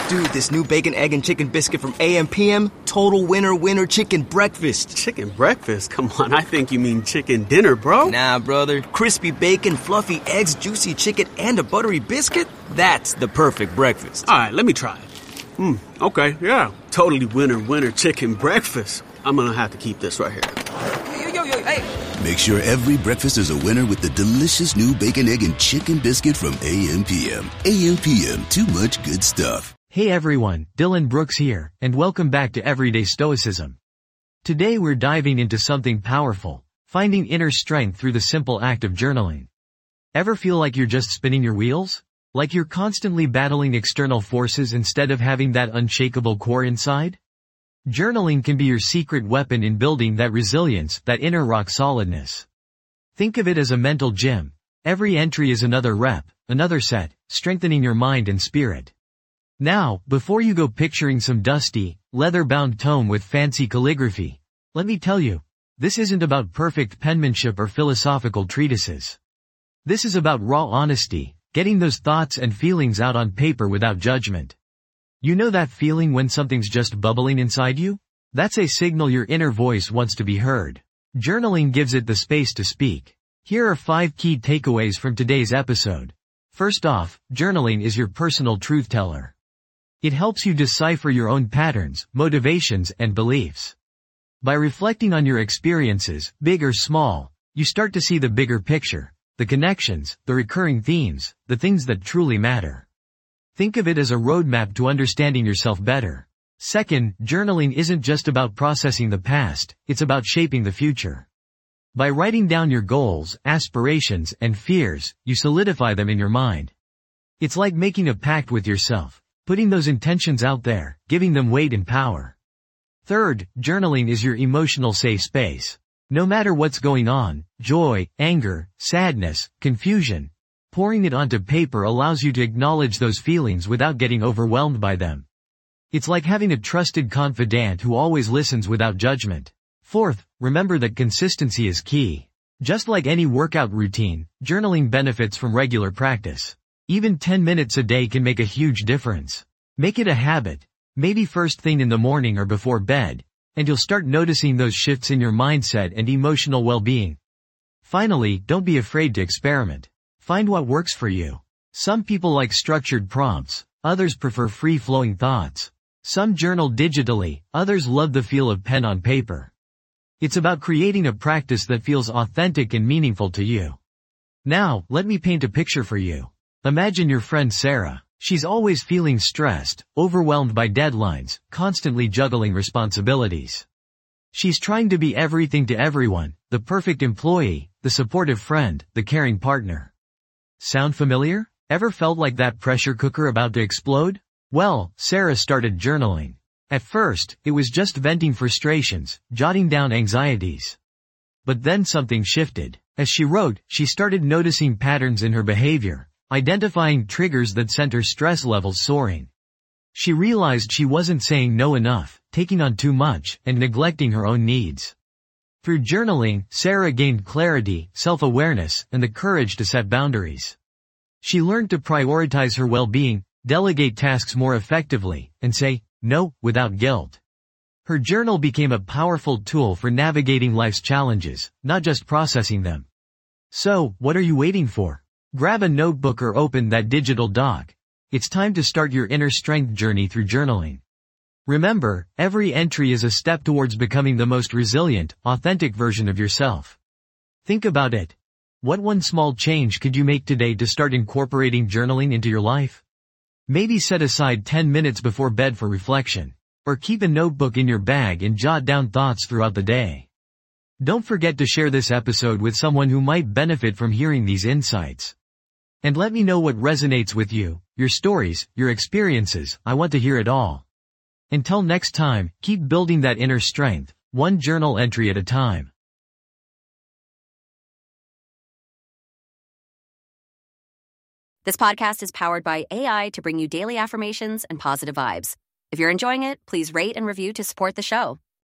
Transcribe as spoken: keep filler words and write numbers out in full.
Dude, this new bacon, egg, and chicken biscuit from A M P M, total winner winner chicken breakfast. Chicken breakfast? Come on, I think you mean chicken dinner, bro. Nah, brother. Crispy bacon, fluffy eggs, juicy chicken, and a buttery biscuit? That's the perfect breakfast. All right, let me try it. Hmm, okay, yeah. Totally winner winner chicken breakfast. I'm gonna have to keep this right here. Yo, yo, yo, hey. Make sure every breakfast is a winner with the delicious new bacon, egg, and chicken biscuit from A M P M. A M P M, too much good stuff. Hey everyone, Dylan Brooks here, and welcome back to Everyday Stoicism. Today we're diving into something powerful, finding inner strength through the simple act of journaling. Ever feel like you're just spinning your wheels? Like you're constantly battling external forces instead of having that unshakable core inside? Journaling can be your secret weapon in building that resilience, that inner rock solidness. Think of it as a mental gym. Every entry is another rep, another set, strengthening your mind and spirit. Now, before you go picturing some dusty, leather-bound tome with fancy calligraphy, let me tell you, this isn't about perfect penmanship or philosophical treatises. This is about raw honesty, getting those thoughts and feelings out on paper without judgment. You know that feeling when something's just bubbling inside you? That's a signal your inner voice wants to be heard. Journaling gives it the space to speak. Here are five key takeaways from today's episode. First off, journaling is your personal truth teller. It helps you decipher your own patterns, motivations, and beliefs. By reflecting on your experiences, big or small, you start to see the bigger picture, the connections, the recurring themes, the things that truly matter. Think of it as a roadmap to understanding yourself better. Second, journaling isn't just about processing the past, it's about shaping the future. By writing down your goals, aspirations, and fears, you solidify them in your mind. It's like making a pact with yourself, putting those intentions out there, giving them weight and power. Third, journaling is your emotional safe space. No matter what's going on, joy, anger, sadness, confusion, pouring it onto paper allows you to acknowledge those feelings without getting overwhelmed by them. It's like having a trusted confidant who always listens without judgment. Fourth, remember that consistency is key. Just like any workout routine, journaling benefits from regular practice. Even ten minutes a day can make a huge difference. Make it a habit, maybe first thing in the morning or before bed, and you'll start noticing those shifts in your mindset and emotional well-being. Finally, don't be afraid to experiment. Find what works for you. Some people like structured prompts, others prefer free-flowing thoughts. Some journal digitally, others love the feel of pen on paper. It's about creating a practice that feels authentic and meaningful to you. Now, let me paint a picture for you. Imagine your friend Sarah. She's always feeling stressed, overwhelmed by deadlines, constantly juggling responsibilities. She's trying to be everything to everyone, the perfect employee, the supportive friend, the caring partner. Sound familiar? Ever felt like that pressure cooker about to explode? Well, Sarah started journaling. At first, it was just venting frustrations, jotting down anxieties. But then something shifted. As she wrote, she started noticing patterns in her behavior, identifying triggers that sent her stress levels soaring. She realized she wasn't saying no enough, taking on too much, and neglecting her own needs. Through journaling, Sarah gained clarity, self-awareness, and the courage to set boundaries. She learned to prioritize her well-being, delegate tasks more effectively, and say no without guilt. Her journal became a powerful tool for navigating life's challenges, not just processing them. So, what are you waiting for? Grab a notebook or open that digital doc. It's time to start your inner strength journey through journaling. Remember, every entry is a step towards becoming the most resilient, authentic version of yourself. Think about it. What one small change could you make today to start incorporating journaling into your life? Maybe set aside ten minutes before bed for reflection, or keep a notebook in your bag and jot down thoughts throughout the day. Don't forget to share this episode with someone who might benefit from hearing these insights. And let me know what resonates with you, your stories, your experiences. I want to hear it all. Until next time, keep building that inner strength, one journal entry at a time. This podcast is powered by A I to bring you daily affirmations and positive vibes. If you're enjoying it, please rate and review to support the show.